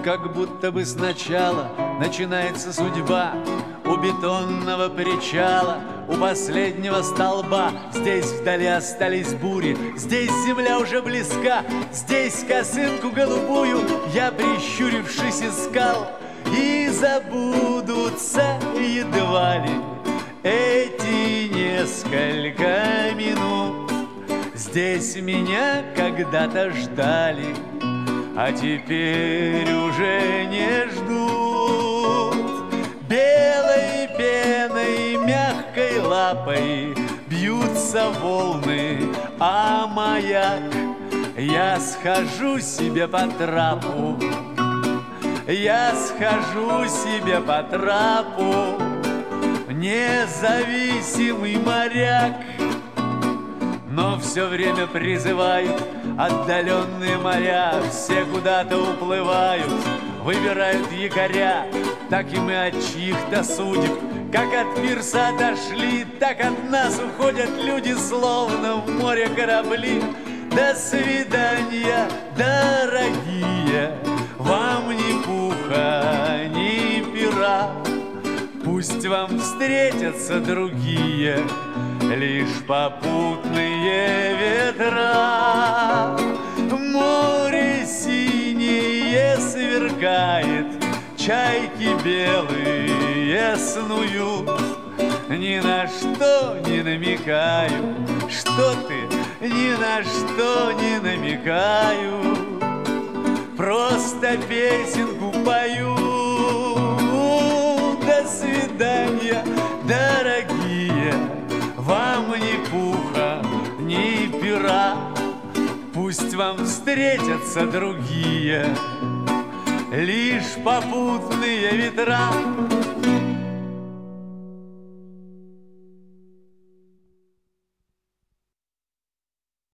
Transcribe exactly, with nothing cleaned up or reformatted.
как будто бы сначала начинается судьба. У бетонного причала, у последнего столба. Здесь вдали остались бури, здесь земля уже близка. Здесь косынку голубую я, прищурившись, искал. И забудутся едва ли эти несколько минут. Здесь меня когда-то ждали, а теперь уже не ждут. Белой пеной, мягкой лапой бьются волны, а маяк я схожу себе по трапу. Я схожу себе по трапу, независимый моряк. Но все время призывают отдаленные моря, все куда-то уплывают, выбирают якоря. Так и мы от чьих-то судеб, как от пирса отошли, так от нас уходят люди, словно в море корабли. До свидания, дорогие, вам ни пуха, ни пера. Пусть вам встретятся другие, лишь попутные ветра. Море синее сверкает, чайки белые снуют. Ни на что не намекаю, что ты, ни на что не намекаю, просто песенку пою. До свидания, дорогие, вам ни пуха, ни пера. Пусть вам встретятся другие, лишь попутные ветра.